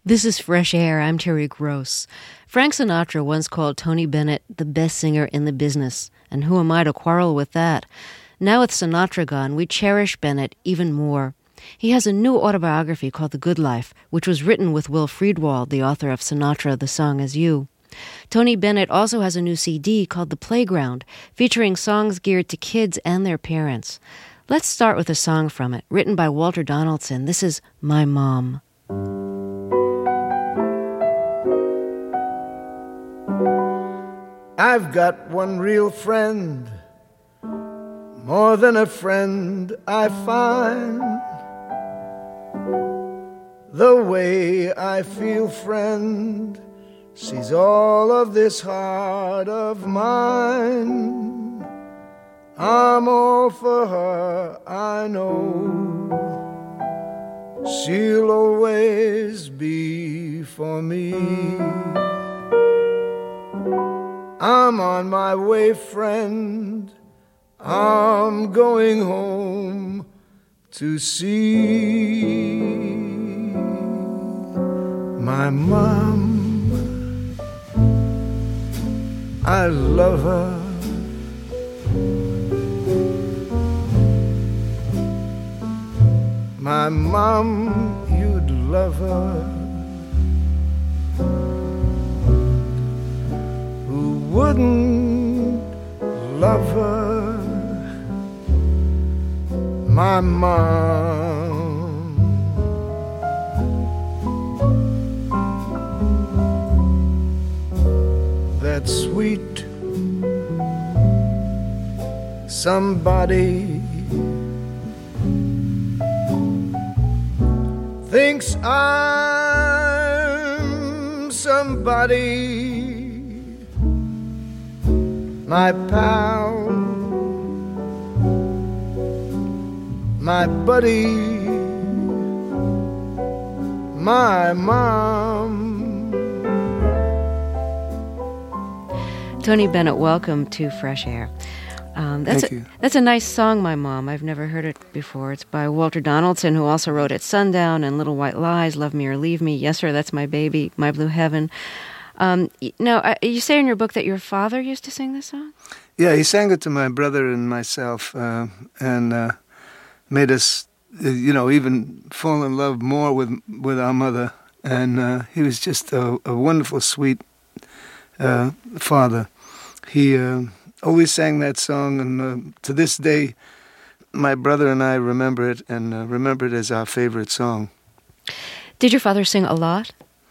This is Fresh Air. I'm Terry Gross. Frank Sinatra once called Tony Bennett the best singer in the business, and who am I to quarrel with that? Now with Sinatra gone, we cherish Bennett even more. He has a new autobiography called The Good Life, which was written with Will Friedwald, the author of Sinatra, The Song Is You. Tony Bennett also has a new CD called The Playground, featuring songs geared to kids and their parents. Let's start with a song from it, written by Walter Donaldson. This is My Mom. I've got one real friend, more than a friend I find. The way I feel, friend, sees all of this heart of mine. I'm all for her, I know. She'll always be for me. I'm on my way, friend. I'm going home to see my mom. I love her. My mom, you'd love her. Wouldn't love her, my mom. That sweet somebody thinks I'm somebody. My pal, my buddy, my mom. Tony Bennett, welcome to Fresh Air. Thank you. That's a nice song, My Mom. I've never heard it before. It's by Walter Donaldson, who also wrote At Sundown and Little White Lies, Love Me or Leave Me, Yes Sir, That's My Baby, My Blue Heaven. Now, you say in your book that your father used to sing this song? Yeah, he sang it to my brother and myself, and made us, even fall in love more with our mother. And he was just a wonderful, sweet father. He always sang that song, and to this day, my brother and I remember it, and remember it as our favorite song. Did your father sing a lot?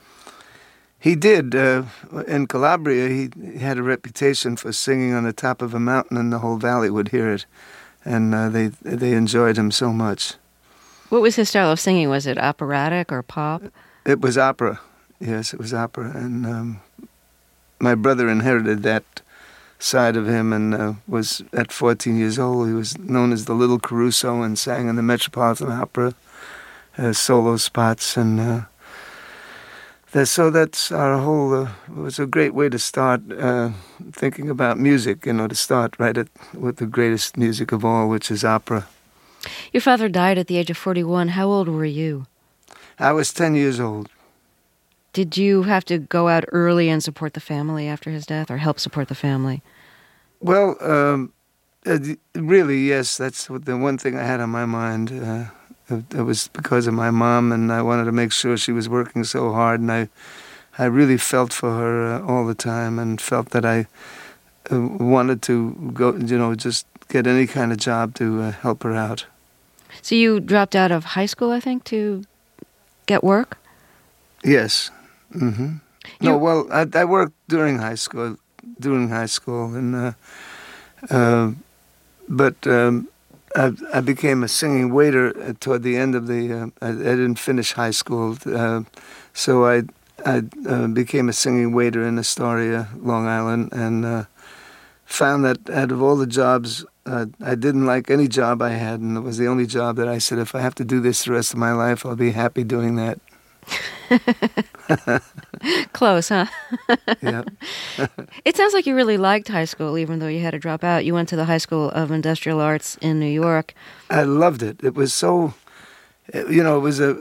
He did. In Calabria, he had a reputation for singing on the top of a mountain, and the whole valley would hear it. And they enjoyed him so much. What was his style of singing? Was it operatic or pop? It was opera. Yes, it was opera. And my brother inherited that side of him, and was at 14 years old. He was known as the Little Caruso and sang in the Metropolitan Opera, solo spots, and... So that's our whole, it was a great way to start thinking about music, to start with the greatest music of all, which is opera. Your father died at the age of 41. How old were you? I was 10 years old. Did you have to go out early and support the family after his death, or help support the family? Well, really, yes, that's the one thing I had on my mind. It was because of my mom, and I wanted to make sure she was working so hard, and I really felt for her all the time, and felt that I wanted to go, just get any kind of job to help her out. So you dropped out of high school, I think, to get work? Yes. Mm-hmm. No, well, I worked during high school, and but. I became a singing waiter toward the end of the. I didn't finish high school, so I became a singing waiter in Astoria, Long Island, and found that out of all the jobs, I didn't like any job I had, and it was the only job that I said, if I have to do this the rest of my life, I'll be happy doing that. Close, huh? Yeah. It sounds like you really liked high school, even though you had to drop out. You went to the High School of Industrial Arts in New York. I loved it. It was so, it was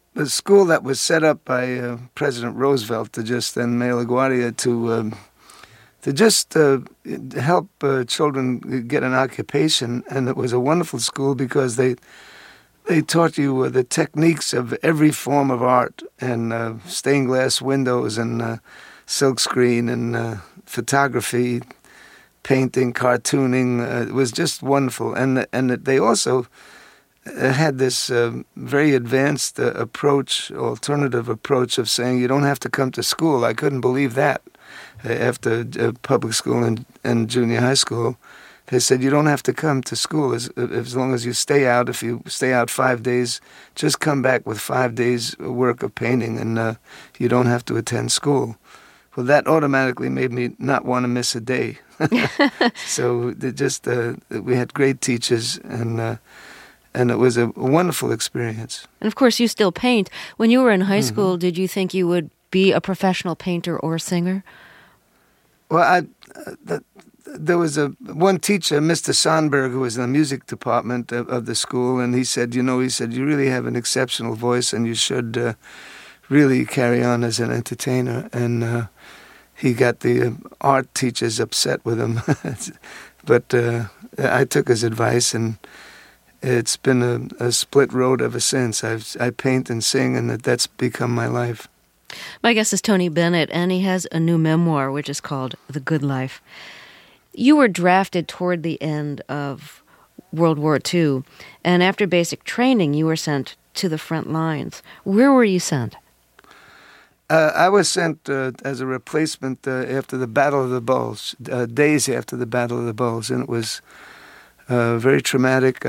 a school that was set up by President Roosevelt, the just then Mayor LaGuardia, to just help children get an occupation. And it was a wonderful school because they taught you the techniques of every form of art, and stained glass windows and silkscreen and photography, painting, cartooning. It was just wonderful. And they also had this very advanced alternative approach of saying you don't have to come to school. I couldn't believe that. After public school and junior high school, they said you don't have to come to school as long as you stay out. If you stay out 5 days, just come back with 5 days' work of painting, and you don't have to attend school. Well, that automatically made me not want to miss a day. So we had great teachers, and it was a wonderful experience. And of course, you still paint. When you were in high school, did you think you would be a professional painter or singer? Well, there was one teacher, Mr. Sonberg, who was in the music department of the school, and he said, you really have an exceptional voice, and you should really carry on as an entertainer. And he got the art teachers upset with him. But I took his advice, and it's been a split road ever since. I paint and sing, and that's become my life. My guest is Tony Bennett, and he has a new memoir, which is called The Good Life. You were drafted toward the end of World War II, and after basic training, you were sent to the front lines. Where were you sent? I was sent as a replacement after the Battle of the Bulge, days after the Battle of the Bulge, and it was very traumatic.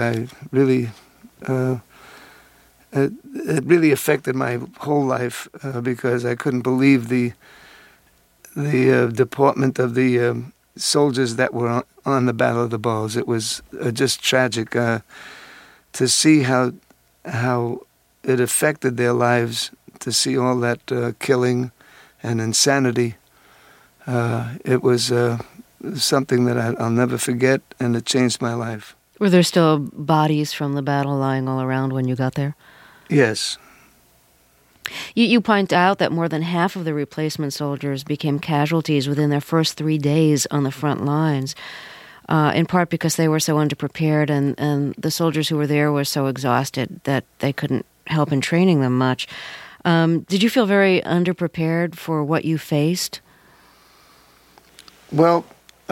It really affected my whole life because I couldn't believe the deportment of the soldiers that were on the Battle of the Bulge. It was just tragic to see how it affected their lives, to see all that killing and insanity. It was something that I'll never forget, and it changed my life. Were there still bodies from the battle lying all around when you got there? Yes. You point out that more than half of the replacement soldiers became casualties within their first 3 days on the front lines, in part because they were so underprepared and the soldiers who were there were so exhausted that they couldn't help in training them much. Did you feel very underprepared for what you faced? Well,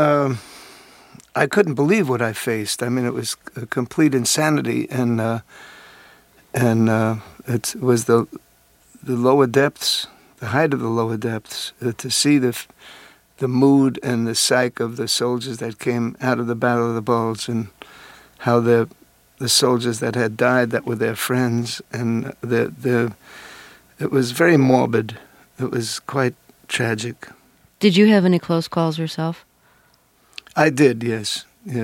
I couldn't believe what I faced. I mean, it was a complete insanity, and it was the lower depths, the height of the lower depths, to see the mood and the psyche of the soldiers that came out of the Battle of the Bulge, and how the soldiers that had died that were their friends, and it was very morbid. It was quite tragic. Did you have any close calls yourself? I did, yes.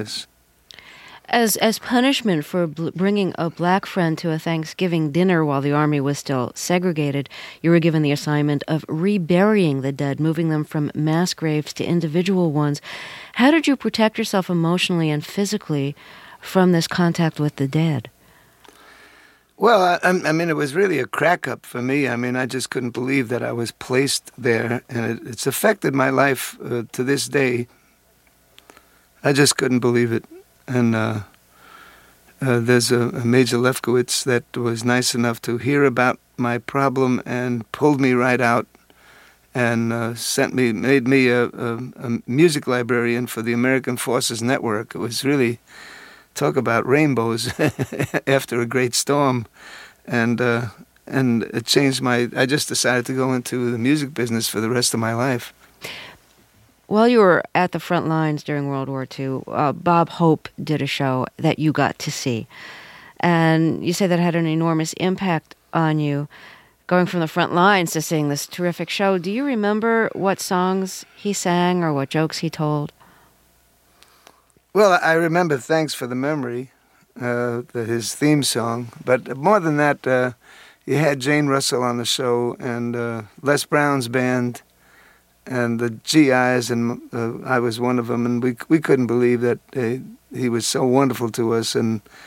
As punishment for bringing a black friend to a Thanksgiving dinner while the Army was still segregated, you were given the assignment of reburying the dead, moving them from mass graves to individual ones. How did you protect yourself emotionally and physically from this contact with the dead? Well, I mean, it was really a crack-up for me. I mean, I just couldn't believe that I was placed there, and it's affected my life to this day. I just couldn't believe it. And there's a Major Lefkowitz that was nice enough to hear about my problem and pulled me right out and made me a music librarian for the American Forces Network. It was really, talk about rainbows after a great storm. And it changed I just decided to go into the music business for the rest of my life. While you were at the front lines during World War II, Bob Hope did a show that you got to see. And you say that had an enormous impact on you, going from the front lines to seeing this terrific show. Do you remember what songs he sang or what jokes he told? Well, I remember Thanks for the Memory, his theme song. But more than that, you had Jane Russell on the show and Les Brown's band, and the GIs, and I was one of them, and we couldn't believe that he was so wonderful to us, and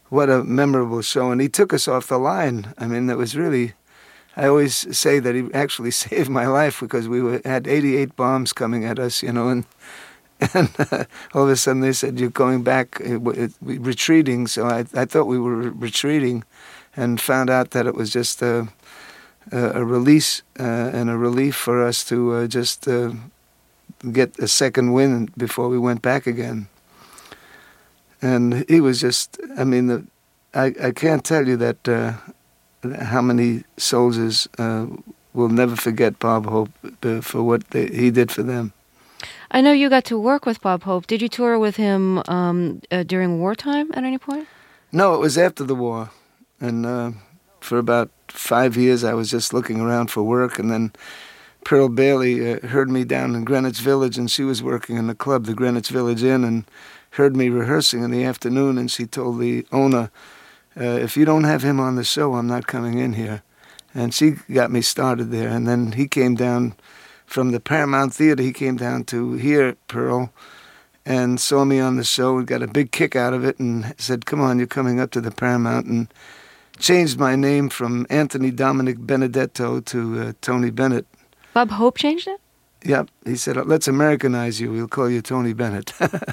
what a memorable show. And he took us off the line. I mean, it was really, I always say that he actually saved my life because had 88 bombs coming at us, you know, and all of a sudden they said, you're going back, retreating. So I thought we were retreating and found out that it was just a release and a relief for us to just get a second wind before we went back again. And he was just, I mean, I can't tell you that how many soldiers will never forget Bob Hope for what he did for them. I know you got to work with Bob Hope. Did you tour with him during wartime at any point? No, it was after the war. And for about 5 years, I was just looking around for work. And then Pearl Bailey heard me down in Greenwich Village, and she was working in the club, the Greenwich Village Inn, and heard me rehearsing in the afternoon. And she told the owner, if you don't have him on the show, I'm not coming in here. And she got me started there. And then he came down from the Paramount Theater. He came down to hear Pearl and saw me on the show and got a big kick out of it and said, come on, you're coming up to the Paramount, and changed my name from Anthony Dominic Benedetto to Tony Bennett. Bob Hope changed it? Yep. He said, let's Americanize you. We'll call you Tony Bennett.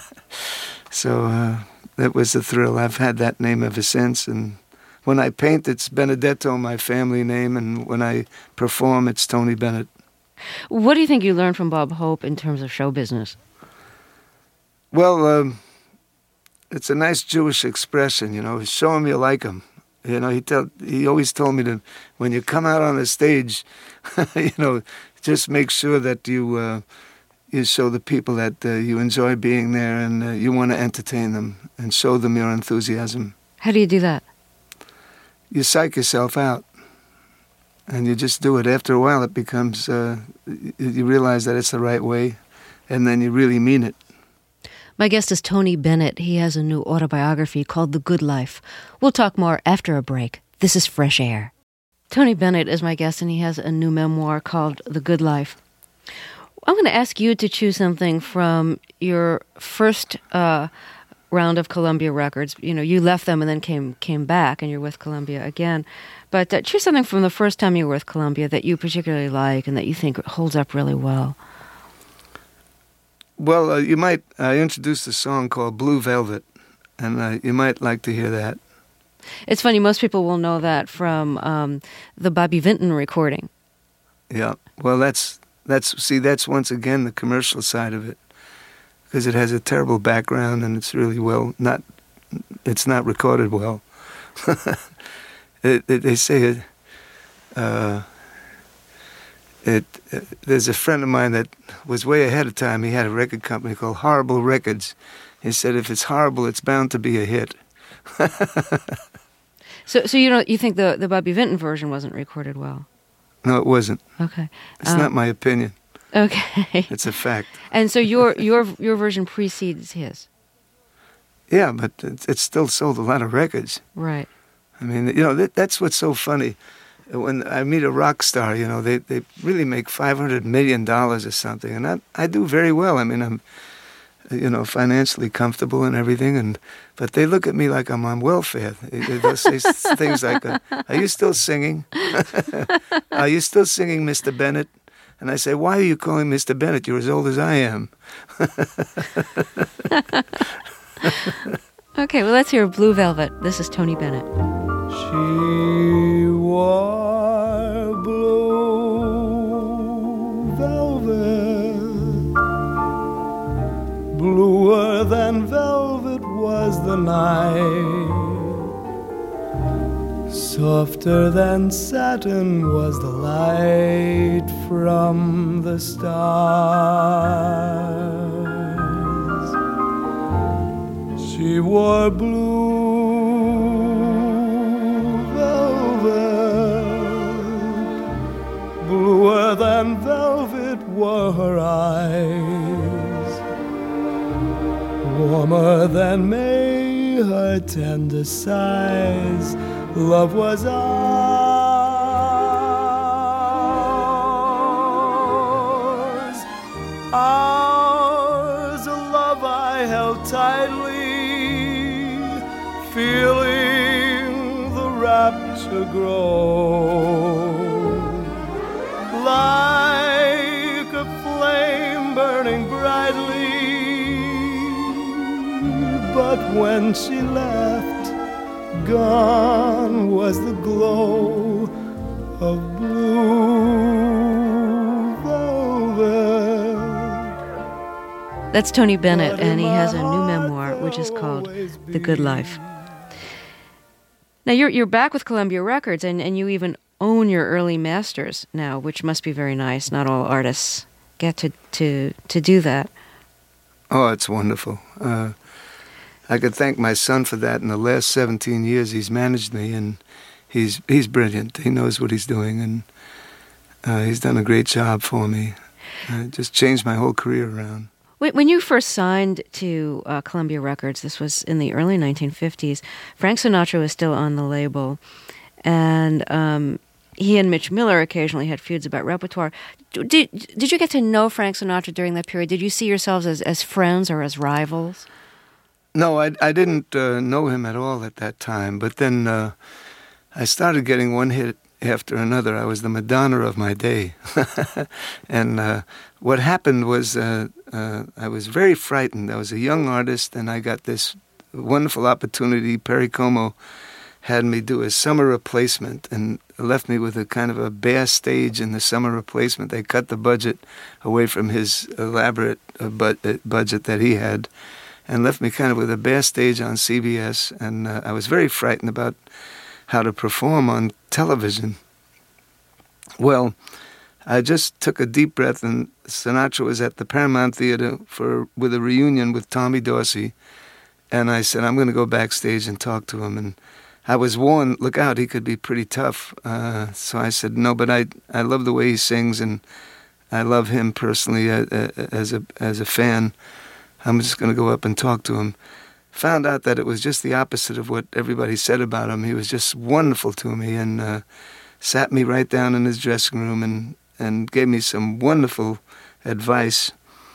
So that was a thrill. I've had that name ever since. And when I paint, it's Benedetto, my family name. And when I perform, it's Tony Bennett. What do you think you learned from Bob Hope in terms of show business? Well, it's a nice Jewish expression, you know, show him you like him. You know, he always told me to, when you come out on the stage, you know, just make sure that you show the people that you enjoy being there and you want to entertain them and show them your enthusiasm. How do you do that? You psych yourself out. And you just do it. After a while, it becomes, you realize that it's the right way, and then you really mean it. My guest is Tony Bennett. He has a new autobiography called The Good Life. We'll talk more after a break. This is Fresh Air. Tony Bennett is my guest, and he has a new memoir called The Good Life. I'm going to ask you to choose something from your first round of Columbia Records. You know, you left them and then came back, and you're with Columbia again. But choose something from the first time you were with Columbia that you particularly like and that you think holds up really well. Well, you might introduce a song called Blue Velvet, and you might like to hear that. It's funny, most people will know that from the Bobby Vinton recording. Yeah, well, that's once again the commercial side of it, because it has a terrible background and it's really it's not recorded well. They say there's a friend of mine that was way ahead of time. He had a record company called Horrible Records. He said, if it's horrible, it's bound to be a hit. So you think the Bobby Vinton version wasn't recorded well? No, it wasn't. Okay. It's not my opinion. Okay. It's a fact. And so your version precedes his? Yeah, but it still sold a lot of records. Right. I mean, you know, that's what's so funny. When I meet a rock star, you know, they really make $500 million or something, and I do very well. I mean, I'm, you know, financially comfortable and everything, but they look at me like I'm on welfare. They'll say things like, "Are you still singing? Are you still singing, Mr. Bennett?" And I say, "Why are you calling Mr. Bennett? You're as old as I am." Okay, well, let's hear Blue Velvet. This is Tony Bennett. She wore blue velvet, bluer than velvet was the night, softer than satin was the light from the stars. She wore blue bluer than velvet were her eyes, warmer than May her tender sighs. Love was ours, ours, a love I held tightly, feeling to grow. Like a flame burning brightly, but when she left, gone was the glow of blue velvet. That's Tony Bennett, and he has a new memoir, which is called The Good Life. Now, you're back with Columbia Records, and you even own your early masters now, which must be very nice. Not all artists get to do that. Oh, it's wonderful. I could thank my son for that. In the last 17 years, he's managed me, and he's brilliant. He knows what he's doing, and he's done a great job for me. Just changed my whole career around. When you first signed to Columbia Records, this was in the early 1950s, Frank Sinatra was still on the label, and he and Mitch Miller occasionally had feuds about repertoire. Did you get to know Frank Sinatra during that period? Did you see yourselves as friends or as rivals? No, I didn't know him at all at that time, but then I started getting one hit after another. I was the Madonna of my day. And what happened was I was very frightened. I was a young artist, and I got this wonderful opportunity. Perry Como had me do a summer replacement and left me with a kind of a bare stage in the summer replacement. They cut the budget away from his elaborate budget that he had, and left me kind of with a bare stage on CBS, and I was very frightened about how to perform on television. Well, I just took a deep breath, and Sinatra was at the Paramount Theater with a reunion with Tommy Dorsey, and I said, I'm going to go backstage and talk to him, and I was warned, look out, he could be pretty tough. So I said, no, but I love the way he sings, and I love him personally as a fan. I'm just going to go up and talk to him. Found out that it was just the opposite of what everybody said about him. He was just wonderful to me, and sat me right down in his dressing room and gave me some wonderful advice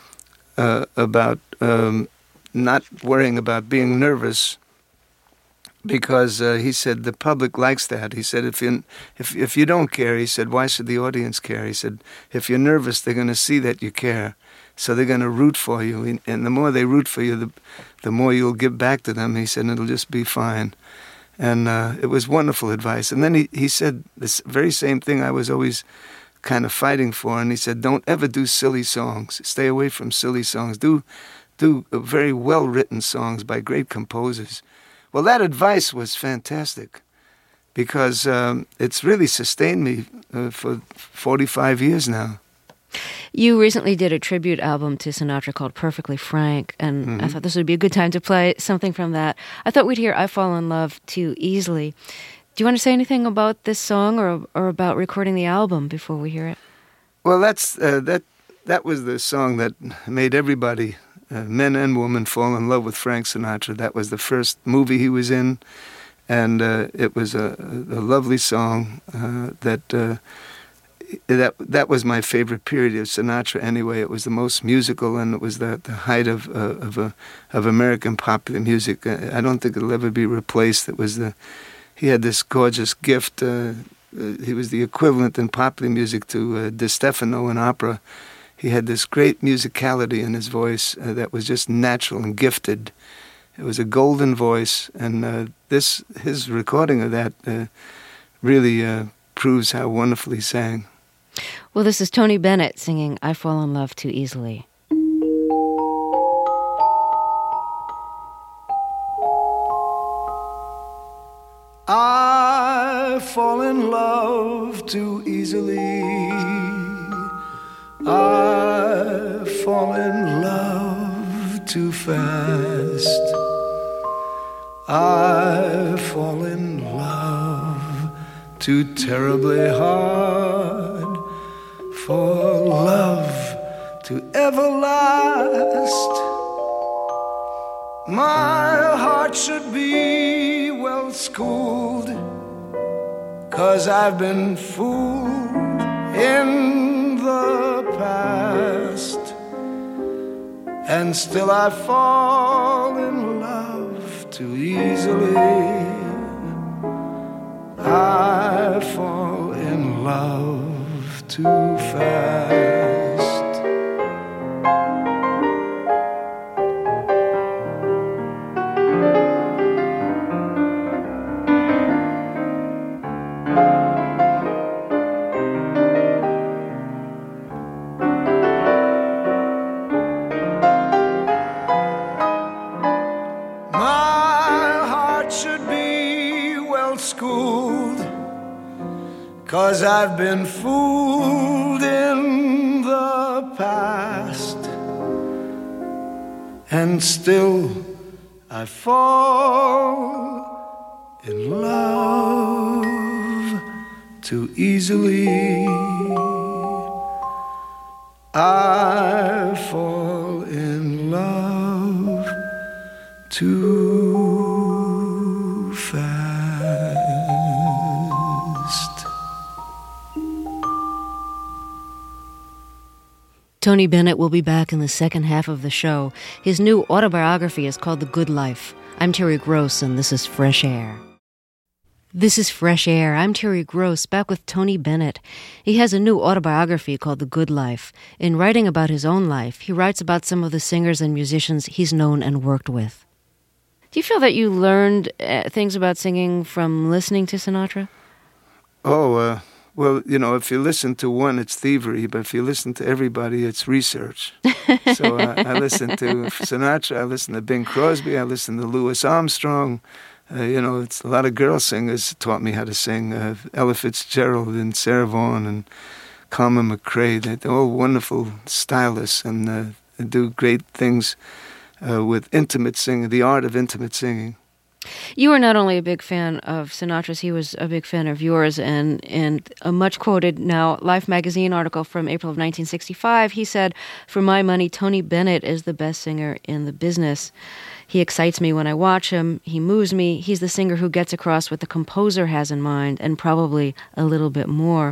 about not worrying about being nervous, because he said the public likes that. He said if you don't care, he said, why should the audience care? He said, if you're nervous, they're going to see that you care. So they're going to root for you, and the more they root for you, the more you'll give back to them. He said, and it'll just be fine. And it was wonderful advice. And then he said this very same thing I was always kind of fighting for, and he said, don't ever do silly songs. Stay away from silly songs. Do very well-written songs by great composers. Well, that advice was fantastic, because it's really sustained me for 45 years now. You recently did a tribute album to Sinatra called Perfectly Frank, and I thought this would be a good time to play something from that. I thought we'd hear I Fall in Love Too Easily. Do you want to say anything about this song or about recording the album before we hear it? Well, that was the song that made everybody, men and women, fall in love with Frank Sinatra. That was the first movie he was in, and it was a lovely song that was my favorite period of Sinatra anyway. It was the most musical, and it was the height of American popular music. I don't think it'll ever be replaced. He had this gorgeous gift. He was the equivalent in popular music to De Stefano in opera. He had this great musicality in his voice that was just natural and gifted. It was a golden voice, and his recording of that really proves how wonderfully he sang. Well, this is Tony Bennett singing I Fall in Love Too Easily. I fall in love too easily. I fall in love too fast. I fall in love too terribly hard for love to ever last. My heart should be well schooled, 'cause I've been fooled in the past, and still I fall in love too easily. I fall in love too fast. My heart should be well schooled, 'cause I've been fooled in the past, and still I fall in love too easily. I fall in love too fast. Tony Bennett will be back in the second half of the show. His new autobiography is called The Good Life. I'm Terry Gross, and this is Fresh Air. This is Fresh Air. I'm Terry Gross, back with Tony Bennett. He has a new autobiography called The Good Life. In writing about his own life, he writes about some of the singers and musicians he's known and worked with. Do you feel that you learned things about singing from listening to Sinatra? Oh, well, you know, if you listen to one, it's thievery, but if you listen to everybody, it's research. So I listen to Sinatra, I listen to Bing Crosby, I listen to Louis Armstrong. You know, it's a lot of girl singers taught me how to sing. Ella Fitzgerald and Sarah Vaughan and Carmen McRae. They're all wonderful stylists and do great things with intimate singing, the art of intimate singing. You were not only a big fan of Sinatra's, he was a big fan of yours, and a much-quoted now Life magazine article from April of 1965, he said, "For my money, Tony Bennett is the best singer in the business. He excites me when I watch him. He moves me. He's the singer who gets across what the composer has in mind, and probably a little bit more."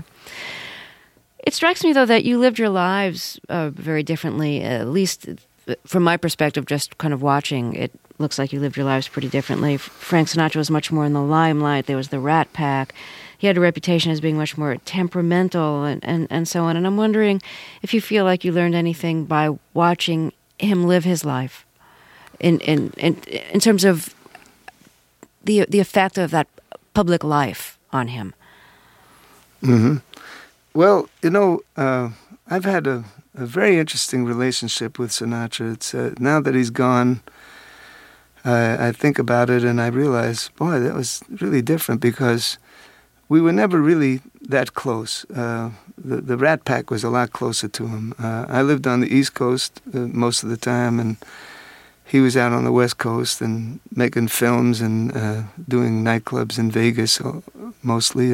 It strikes me, though, that you lived your lives very differently, at least from my perspective, just kind of watching. It looks like you lived your lives pretty differently. Frank Sinatra was much more in the limelight. There was the Rat Pack. He had a reputation as being much more temperamental and so on. And I'm wondering if you feel like you learned anything by watching him live his life in terms of the effect of that public life on him. Mm-hmm. Well, you know, I've had a very interesting relationship with Sinatra. It's now that he's gone, I think about it and I realize, boy, that was really different because we were never really that close. The Rat Pack was a lot closer to him. I lived on the East Coast most of the time, and he was out on the West Coast and making films and doing nightclubs in Vegas mostly.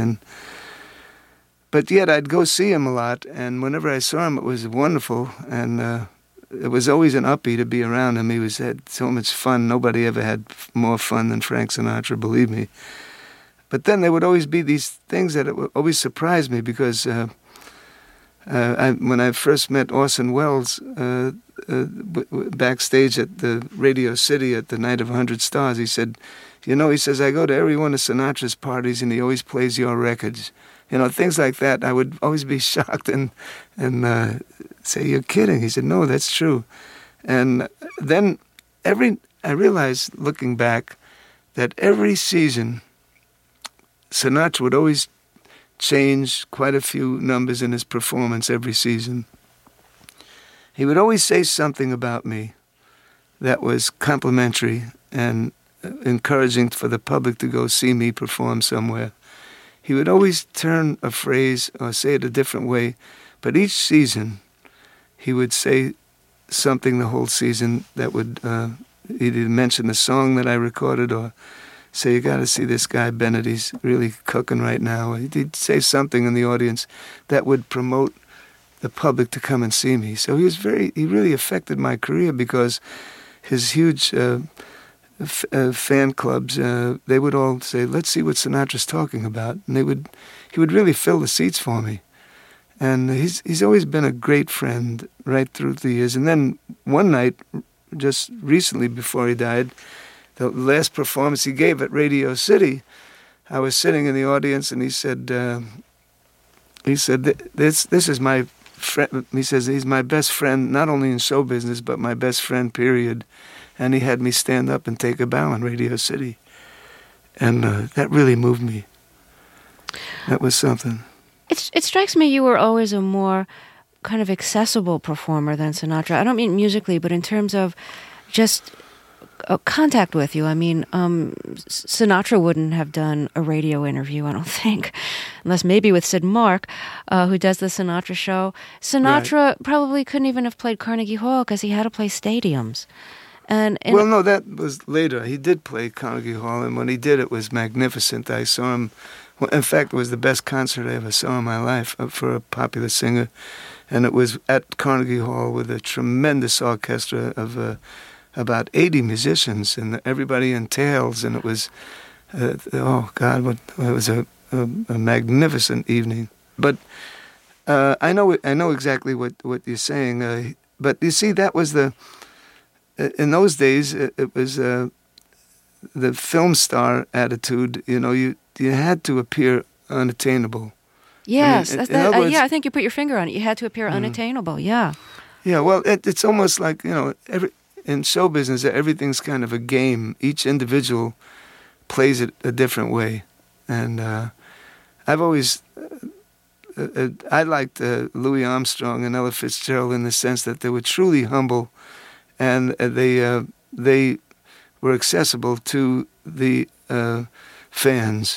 But yet I'd go see him a lot, and whenever I saw him, it was wonderful, and it was always an uppie to be around him. He had so much fun. Nobody ever had more fun than Frank Sinatra, believe me. But then there would always be these things that would always surprise me because when I first met Orson Welles backstage at the Radio City at the Night of 100 Stars, he said, you know, he says, I go to every one of Sinatra's parties and he always plays your records. You know, things like that, I would always be shocked and say, you're kidding. He said, no, that's true. And then I realized, looking back, that every season, Sinatra would always change quite a few numbers in his performance every season. He would always say something about me that was complimentary and encouraging for the public to go see me perform somewhere. He would always turn a phrase or say it a different way, but each season he would say something the whole season that would either mention the song that I recorded or say, you got to see this guy Bennett, he's really cooking right now. He'd say something in the audience that would promote the public to come and see me. So he really affected my career because his huge fan clubs, they would all say, let's see what Sinatra's talking about. And he would really fill the seats for me. And he's always been a great friend right through the years. And then one night, just recently before he died, the last performance he gave at Radio City, I was sitting in the audience, and he said, this is my friend. He says, he's my best friend, not only in show business, but my best friend, period. And he had me stand up and take a bow in Radio City. And that really moved me. That was something. It strikes me you were always a more kind of accessible performer than Sinatra. I don't mean musically, but in terms of just contact with you. I mean, Sinatra wouldn't have done a radio interview, I don't think, unless maybe with Sid Mark, who does the Sinatra show. Sinatra probably couldn't even have played Carnegie Hall because he had to play stadiums. Well, no, that was later. He did play Carnegie Hall, and when he did, it was magnificent. I saw him. Well, in fact, it was the best concert I ever saw in my life for a popular singer, and it was at Carnegie Hall with a tremendous orchestra of about 80 musicians and everybody in tails, and it was, oh God, it was a magnificent evening. But I know exactly what you're saying. But you see, that was in those days, it was the film star attitude. You know, you had to appear unattainable. Yes, I think you put your finger on it. You had to appear unattainable. Yeah. Yeah. Well, it's almost like, you know, in show business, everything's kind of a game. Each individual plays it a different way, and I've always I liked Louis Armstrong and Ella Fitzgerald in the sense that they were truly humble. And they were accessible to the fans.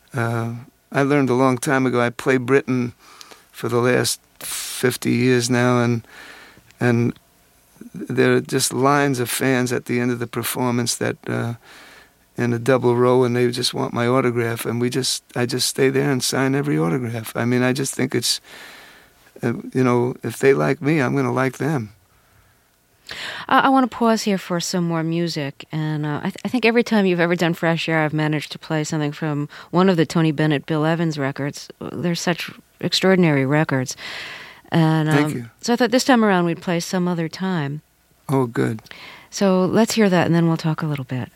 I learned a long time ago. I play Britain for the last 50 years now, and there are just lines of fans at the end of the performance that in a double row, and they just want my autograph, and I just stay there and sign every autograph. I mean, I just think it's you know, if they like me, I'm going to like them. I want to pause here for some more music, and I think every time you've ever done Fresh Air, I've managed to play something from one of the Tony Bennett, Bill Evans records. They're such extraordinary records. And Thank you. So I thought this time around we'd play Some Other Time. Oh, good. So let's hear that, and then we'll talk a little bit.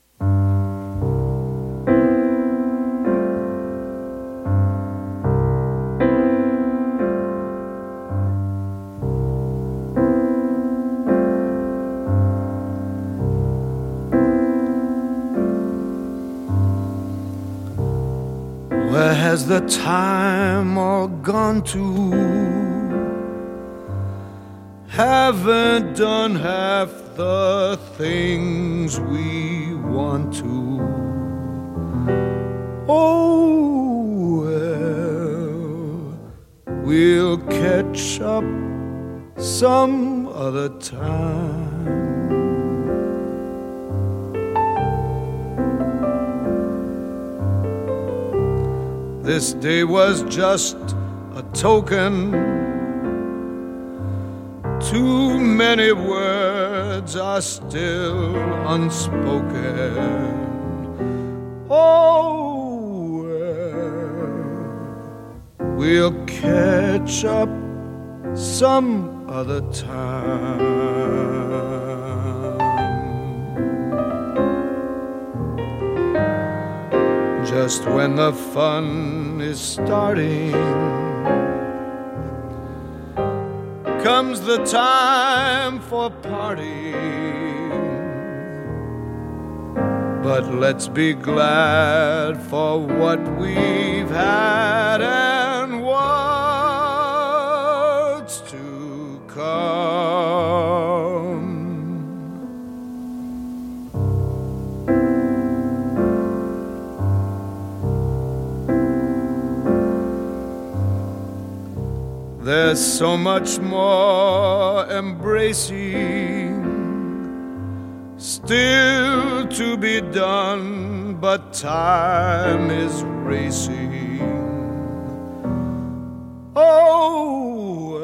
Where has the time all gone to? Haven't done half the things we want to. Oh, well, we'll catch up some other time. This day was just a token. Too many words are still unspoken. Oh, well, we'll catch up some other time. Just when the fun is starting, comes the time for parting. But let's be glad for what we've had and what's to come. There's so much more embracing still to be done, but time is racing. Oh,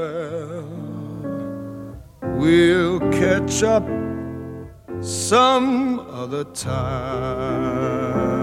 well, we'll catch up some other time.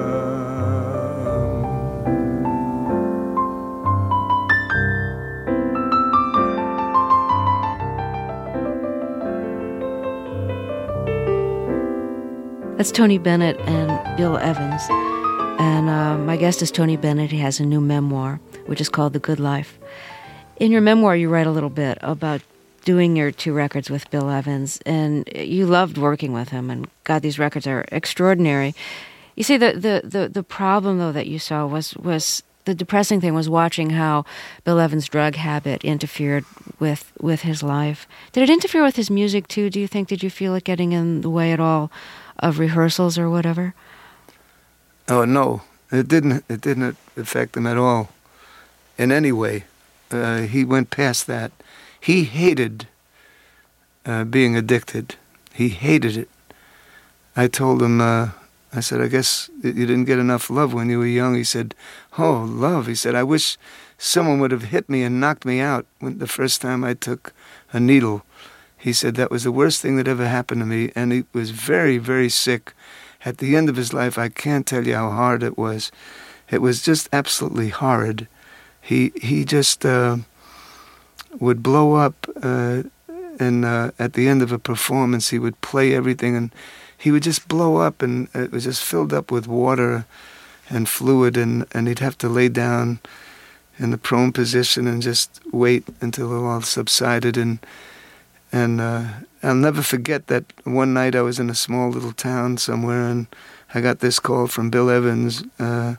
That's Tony Bennett and Bill Evans. And my guest is Tony Bennett. He has a new memoir, which is called The Good Life. In your memoir, you write a little bit about doing your 2 records with Bill Evans, and you loved working with him, and God, these records are extraordinary. You say that the problem, though, that you saw was the depressing thing was watching how Bill Evans' drug habit interfered with his life. Did it interfere with his music, too, do you think? Did you feel it getting in the way at all of rehearsals or whatever? Oh, no. It didn't affect him at all in any way. He went past that. He hated being addicted. He hated it. I told him, I said, I guess you didn't get enough love when you were young. He said, oh, love. He said, I wish someone would have hit me and knocked me out the first time I took a needle. He said that was the worst thing that ever happened to me, and he was very, very sick. At the end of his life, I can't tell you how hard it was. It was just absolutely horrid. He just would blow up, and at the end of a performance, he would play everything, and he would just blow up, and it was just filled up with water and fluid, and he'd have to lay down in the prone position and just wait until it all subsided. And I'll never forget that one night I was in a small little town somewhere, and I got this call from Bill Evans, and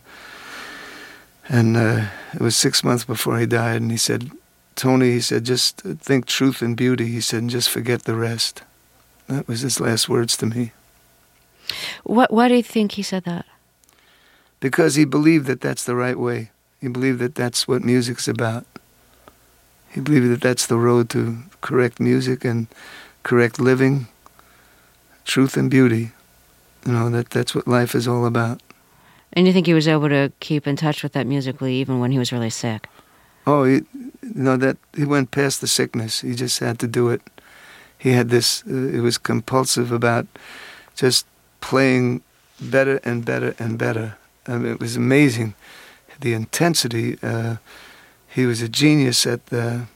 it was 6 months before he died, and he said, Tony, he said, just think truth and beauty, he said, and just forget the rest. That was his last words to me. Why do you think he said that? Because he believed that that's the right way. He believed that that's what music's about. He believed that that's the road to correct music and correct living, truth and beauty. You know, that's what life is all about. And you think he was able to keep in touch with that musically even when he was really sick? Oh, that he went past the sickness. He just had to do it. He had this, it was compulsive about just playing better and better and better. I mean, it was amazing, the intensity. He was a genius at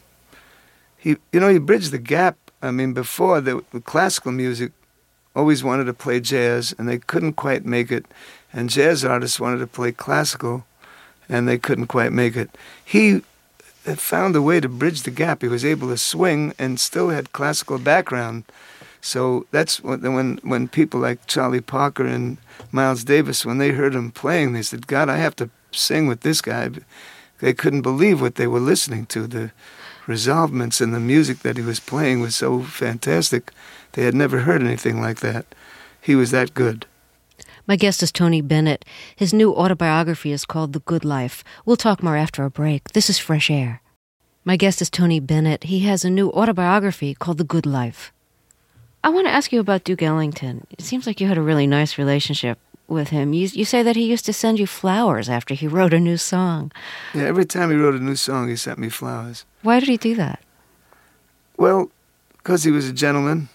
he bridged the gap. I mean, before the classical music always wanted to play jazz, and they couldn't quite make it. And jazz artists wanted to play classical, and they couldn't quite make it. He found a way to bridge the gap. He was able to swing and still had classical background. So that's when people like Charlie Parker and Miles Davis, when they heard him playing, they said, God, I have to sing with this guy. They couldn't believe what they were listening to. The resolvements and the music that he was playing was so fantastic. They had never heard anything like that. He was that good. My guest is Tony Bennett. His new autobiography is called The Good Life. We'll talk more after a break. This is Fresh Air. My guest is Tony Bennett. He has a new autobiography called The Good Life. I want to ask you about Duke Ellington. It seems like you had a really nice relationship with him. You say that he used to send you flowers after he wrote a new song. Yeah, every time he wrote a new song, he sent me flowers. Why did he do that? Well, because he was a gentleman.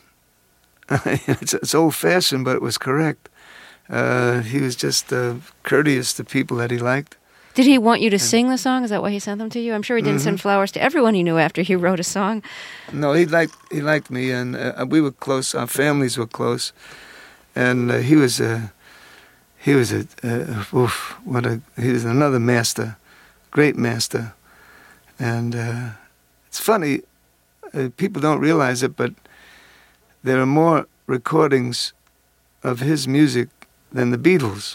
It's old-fashioned, but it was correct. He was just courteous to people that he liked. Did he want you to sing the song? Is that why he sent them to you? I'm sure he didn't send flowers to everyone he knew after he wrote a song. No, he liked me, and we were close. Our families were close, and he was another master, great master. And it's funny, people don't realize it, but there are more recordings of his music than the Beatles.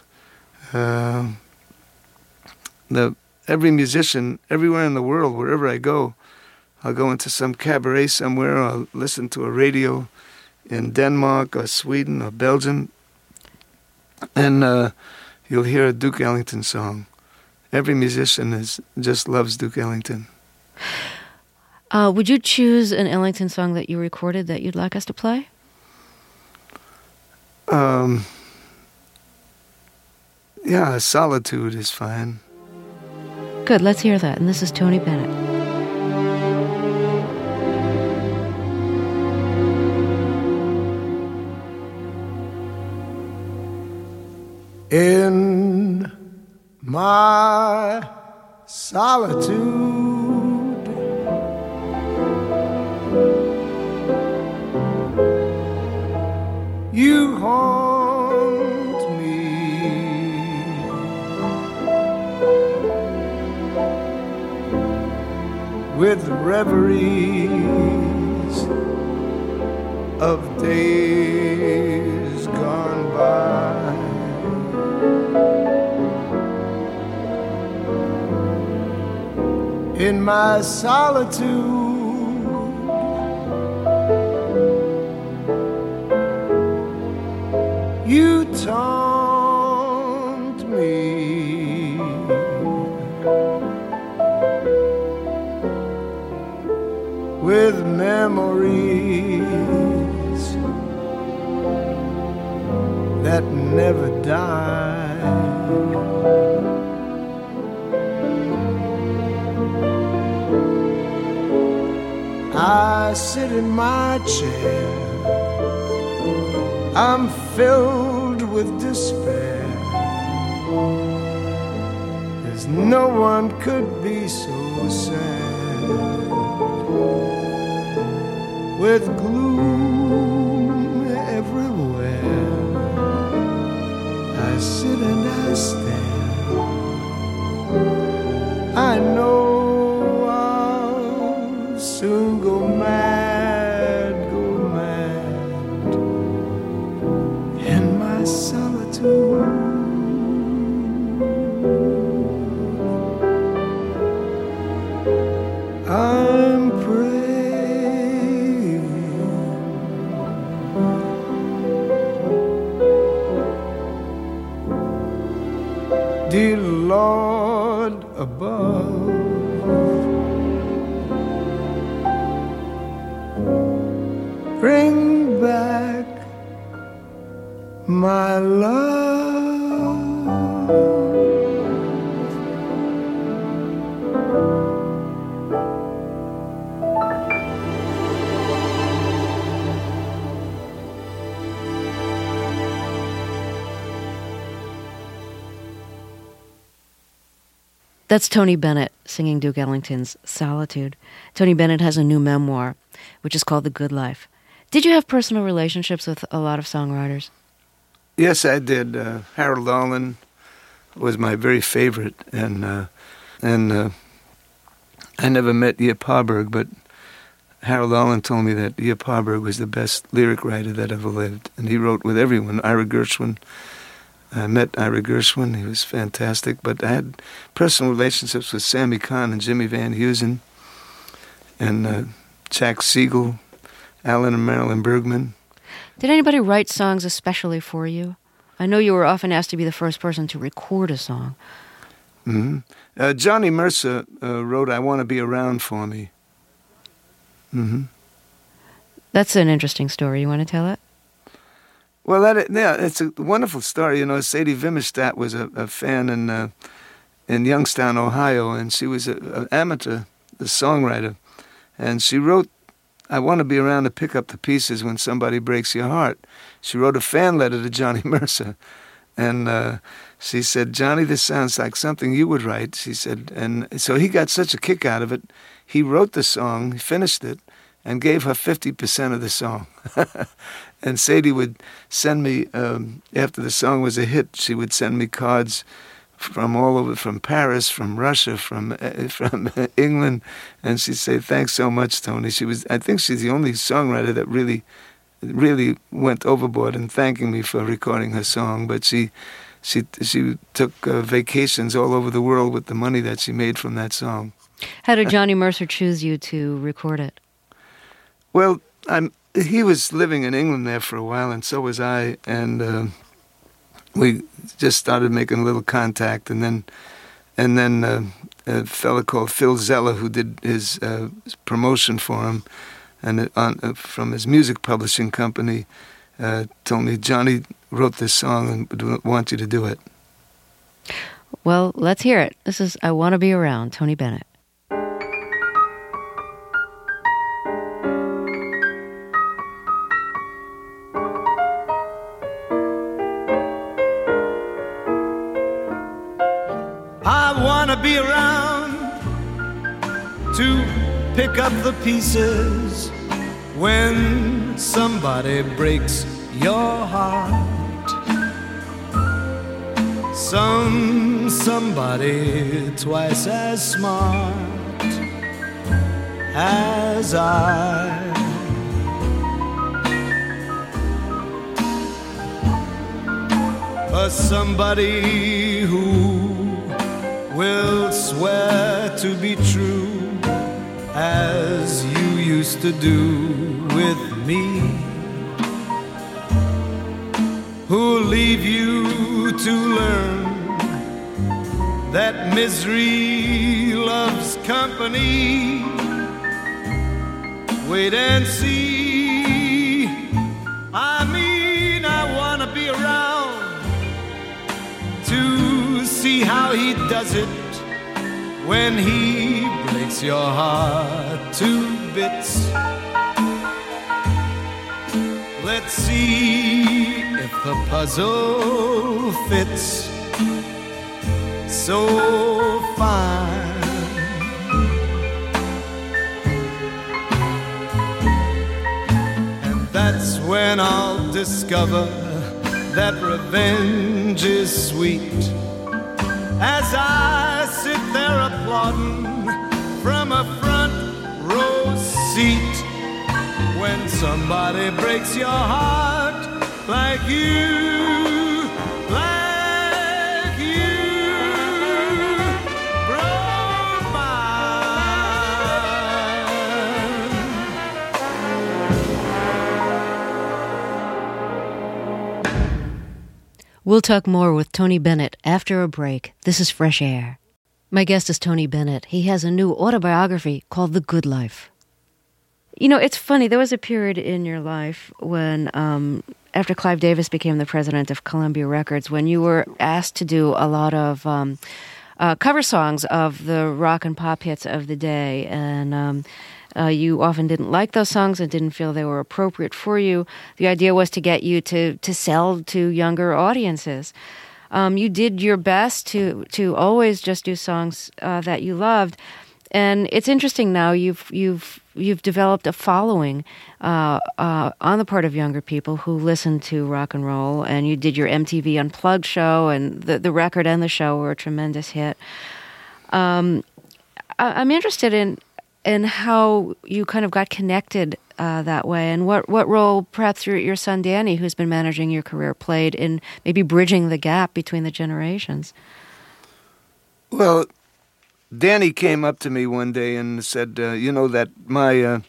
Every musician, everywhere in the world, wherever I go, I'll go into some cabaret somewhere, or I'll listen to a radio in Denmark or Sweden or Belgium, and you'll hear a Duke Ellington song. Every musician just loves Duke Ellington. Would you choose an Ellington song that you recorded that you'd like us to play? Yeah, Solitude is fine. Good, let's hear that. And this is Tony Bennett. In my solitude, you haunt me. reveries of days gone by. In my solitude, you taunt me with memories that never die. I sit in my chair, I'm filled with despair, as no one could be so sad. With gloom everywhere, I sit and I stare. I know I'll soon go mad, in my solitude. I'm praying, dear Lord above, bring back my love. That's Tony Bennett singing Duke Ellington's Solitude. Tony Bennett has a new memoir, which is called The Good Life. Did you have personal relationships with a lot of songwriters? Yes, I did. Harold Arlen was my very favorite, and I never met Yip Harburg, but Harold Arlen told me that Yip Harburg was the best lyric writer that ever lived, and he wrote with everyone. Ira Gershwin. I met Ira Gershwin. He was fantastic. But I had personal relationships with Sammy Cahn and Jimmy Van Heusen and Jack Siegel, Alan and Marilyn Bergman. Did anybody write songs especially for you? I know you were often asked to be the first person to record a song. Mm-hmm. Johnny Mercer wrote I Want to Be Around for me. Mm-hmm. That's an interesting story. You want to tell it? Well, it's a wonderful story. You know, Sadie Vimmerstadt was a fan in Youngstown, Ohio, and she was an amateur, the songwriter. And she wrote, I want to be around to pick up the pieces when somebody breaks your heart. She wrote a fan letter to Johnny Mercer. And she said, Johnny, this sounds like something you would write, she said. And so he got such a kick out of it. He wrote the song, he finished it, and gave her 50% of the song. And Sadie would send me, after the song was a hit, she would send me cards from all over, from Paris, from Russia, from England, and she'd say, thanks so much, Tony. I think she's the only songwriter that really went overboard in thanking me for recording her song, but she took vacations all over the world with the money that she made from that song. How did Johnny Mercer choose you to record it? Well, he was living in England there for a while, and so was I, and we just started making a little contact, and then a fellow called Phil Zeller, who did his promotion for him, and from his music publishing company, told me, Johnny wrote this song and would want you to do it. Well, let's hear it. This is I Want to Be Around, Tony Bennett. I want to be around to pick up the pieces when somebody breaks your heart. Somebody twice as smart as I. Somebody who will swear to be true as you used to do with me, who'll leave you to learn that misery loves company. Wait and see. I mean, I wanna be around to see how he does it when he breaks your heart to bits. Let's see if the puzzle fits so fine. And that's when I'll discover that revenge is sweet, as I sit there applauding from a front row seat. When somebody breaks your heart like you broke mine. We'll talk more with Tony Bennett after a break. This is Fresh Air. My guest is Tony Bennett. He has a new autobiography called The Good Life. You know, it's funny. There was a period in your life when, after Clive Davis became the president of Columbia Records, when you were asked to do a lot of cover songs of the rock and pop hits of the day, and you often didn't like those songs and didn't feel they were appropriate for you. The idea was to get you to sell to younger audiences. You did your best to always just do songs that you loved, and it's interesting now. You've developed a following on the part of younger people who listen to rock and roll, and you did your MTV Unplugged show, and the record and the show were a tremendous hit. I'm interested in how you kind of got connected that way, and what role perhaps your son Danny, who's been managing your career, played in maybe bridging the gap between the generations. Well, Danny came up to me one day and said, you know, that my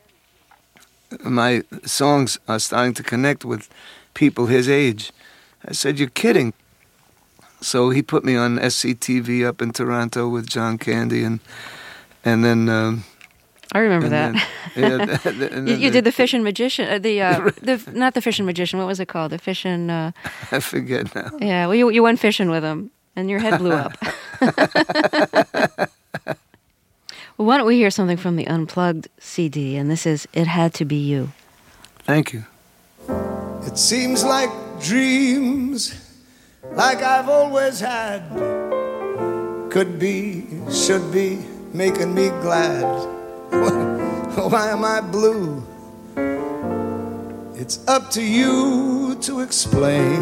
songs are starting to connect with people his age. I said, you're kidding. So he put me on SCTV up in Toronto with John Candy, and then... I remember that. You did the Fish and Magician, not the Fish and Magician, what was it called? The Fish and... I forget now. Yeah, well, you went fishing with him, and your head blew up. Well, why don't we hear something from the Unplugged CD, and this is It Had to Be You. Thank you. It seems like dreams, like I've always had, could be, should be, making me glad. Why am I blue? It's up to you to explain.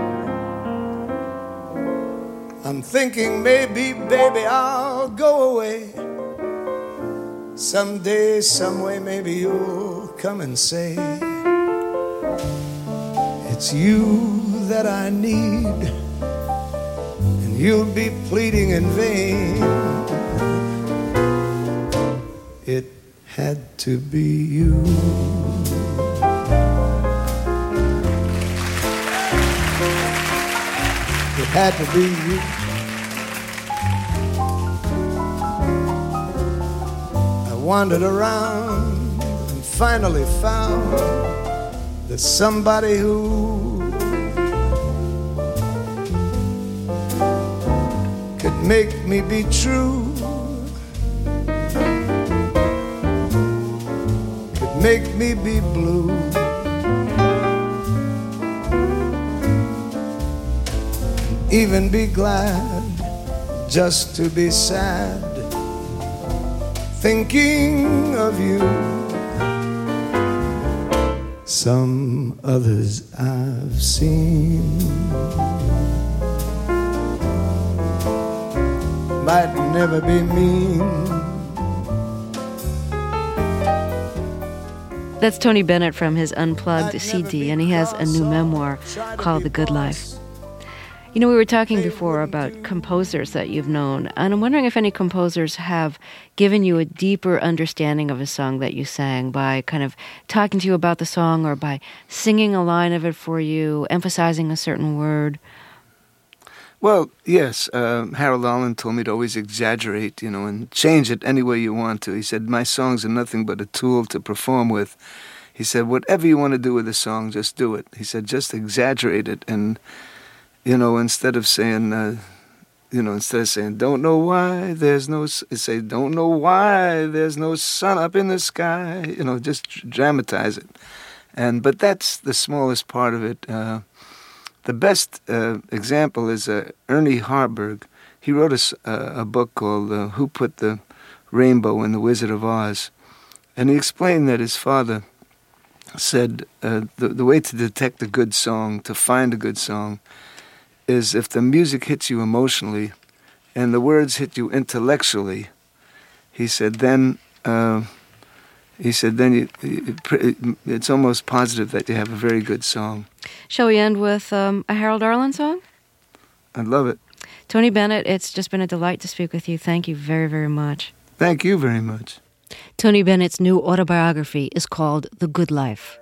I'm thinking maybe, baby, I'll go away. Someday, someway, maybe you'll come and say, it's you that I need, and you'll be pleading in vain. It had to be you. It had to be you. I wandered around and finally found that somebody who could make me be true, could make me be blue, even be glad just to be sad, thinking of you. Some others I've seen might never be mean, That's Tony Bennett from his Unplugged CD, and he has a new memoir called The Good Life. You know, we were talking before about composers that you've known, and I'm wondering if any composers have given you a deeper understanding of a song that you sang by kind of talking to you about the song or by singing a line of it for you, emphasizing a certain word. Well, yes. Harold Arlen told me to always exaggerate, and change it any way you want to. He said, my songs are nothing but a tool to perform with. He said, whatever you want to do with a song, just do it. He said, just exaggerate it. And, instead of saying, don't know why there's no, say, don't know why there's no sun up in the sky. Just dramatize it. But that's the smallest part of it. The best example is Ernie Harburg. He wrote a book called Who Put the Rainbow in the Wizard of Oz? And he explained that his father said the way to detect a good song, to find a good song, is if the music hits you emotionally and the words hit you intellectually, he said, then it's almost positive that you have a very good song. Shall we end with a Harold Arlen song? I'd love it. Tony Bennett, it's just been a delight to speak with you. Thank you very, very much. Thank you very much. Tony Bennett's new autobiography is called The Good Life.